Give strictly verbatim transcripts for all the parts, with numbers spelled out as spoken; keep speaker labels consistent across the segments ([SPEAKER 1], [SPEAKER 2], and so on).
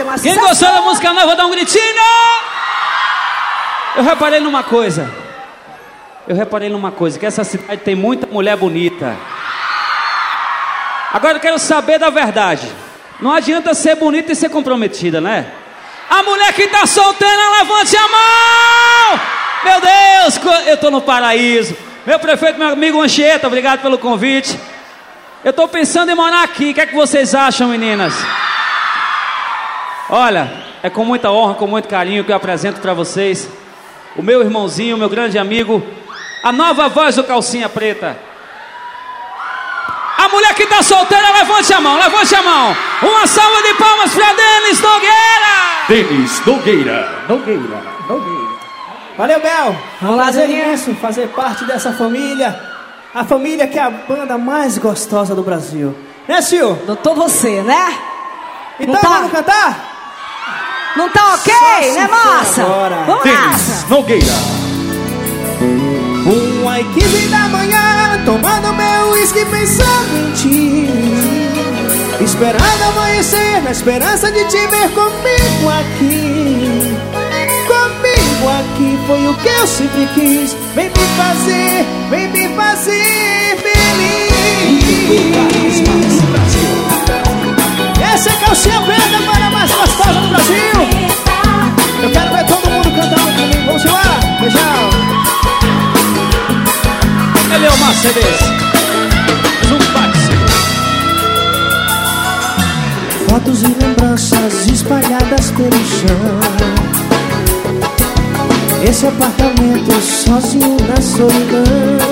[SPEAKER 1] tem mais
[SPEAKER 2] Quem
[SPEAKER 1] sucesso?
[SPEAKER 2] gostou da música nova, dá um gritinho! Eu reparei numa coisa. Eu reparei numa coisa, que essa cidade tem muita mulher bonita. Agora eu quero saber da verdade. Não adianta ser bonita e ser comprometida, né? A mulher que tá solteira, levante a mão! Meu Deus, eu tô no paraíso. Meu prefeito, meu amigo Anchieta, obrigado pelo convite. Eu tô pensando em morar aqui. O que é que vocês acham, meninas? Olha, é com muita honra, com muito carinho que eu apresento pra vocês o meu irmãozinho, meu grande amigo, a nova voz do Calcinha Preta. A mulher que tá solteira, levante a mão, levante a mão. Uma salva de palmas pra Denis Nogueira.
[SPEAKER 3] Denis Nogueira, Nogueira, Nogueira.
[SPEAKER 4] Valeu, Bel.
[SPEAKER 1] Vamos lá,
[SPEAKER 4] Prazer
[SPEAKER 1] Zeninha.
[SPEAKER 4] imenso fazer parte dessa família. A família que é a banda mais gostosa do Brasil. Né, Sil?
[SPEAKER 1] Doutor você, né?
[SPEAKER 4] Então
[SPEAKER 1] Não tá?
[SPEAKER 4] vamos cantar?
[SPEAKER 1] Não tá ok,
[SPEAKER 4] Só se
[SPEAKER 1] né,
[SPEAKER 4] for
[SPEAKER 1] moça?
[SPEAKER 4] agora.
[SPEAKER 1] Vamos
[SPEAKER 3] Denis
[SPEAKER 1] nessa.
[SPEAKER 3] Nogueira.
[SPEAKER 4] Uma e quinze da manhã, tomando meu uísque pensando em ti, esperando amanhecer, na esperança de te ver comigo aqui. Comigo aqui foi o que eu sempre quis. Vem me fazer, vem me fazer feliz. Essa é a Calcinha Preta, a banda mais gostosa do Brasil. Eu quero ver todo mundo cantando comigo. Vamos embora, beijão.
[SPEAKER 2] Ele é o Mercedes.
[SPEAKER 4] Fotos e lembranças espalhadas pelo chão. Esse apartamento sozinho na solidão.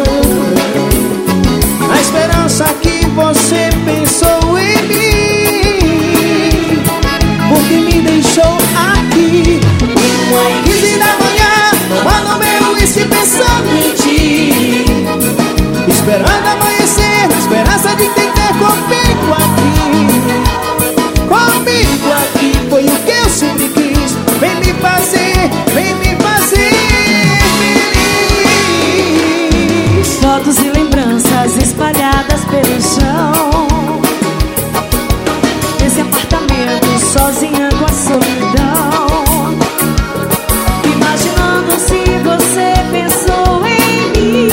[SPEAKER 4] Na esperança que você pensou em mim, porque me deixou aqui. Uma e quinze da manhã, tomando meu uísque pensando em ti, esperando amanhecer, na esperança de te ter comigo aqui. Comigo aqui foi o que eu sempre quis. Vem me fazer, vem me fazer feliz.
[SPEAKER 1] Fotos e lembranças espalhadas pelo chão. Esse apartamento sozinha com a solidão. Imaginando se você pensou em mim,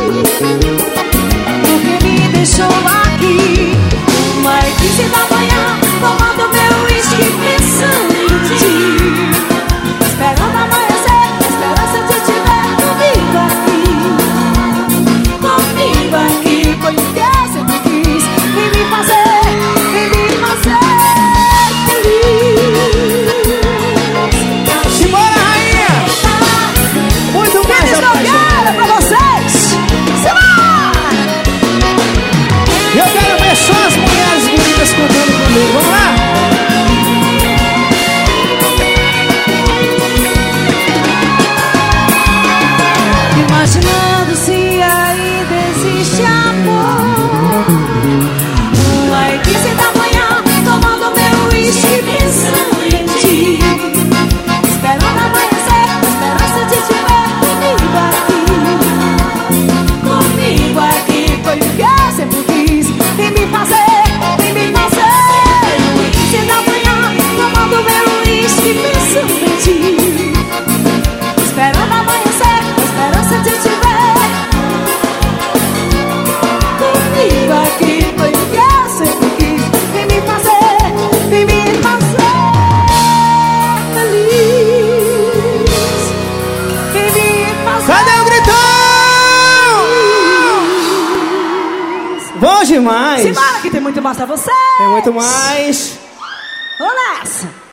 [SPEAKER 1] porque me deixou aqui. Uma e quinze da manhã, tomando meu uísque pensando em ti, esperando amanhecer, na esperança de te ver comigo aqui. Comigo aqui foi o que eu sempre quis. Vem me fazer, vem me fazer feliz.
[SPEAKER 4] Simbora, rainha! Muito mais
[SPEAKER 1] Denis Nogueira pra vocês! Simbora!
[SPEAKER 4] Eu quero ver só as mulheres bonitas cantando comigo. Vamos lá!
[SPEAKER 1] Imaginando se ainda existe amor. Uma e quinze da manhã, tomando meu uísque pensando em ti, esperando amanhecer, na esperança de te ver comigo aqui. Comigo aqui foi o que eu sempre quis. Vem me fazer, vem me fazer. Uma e quinze da manhã, tomando meu uísque pensando em ti, esperando amanhecer, na esperança de te ver comigo aqui foi o que eu sempre quis. Vem me fazer, vem me fazer feliz. Vem me fazer.
[SPEAKER 4] Cadê o gritão? Bom demais!
[SPEAKER 1] Simbora que tem muito mais pra você.
[SPEAKER 4] Tem muito mais.
[SPEAKER 1] Vamos nessa.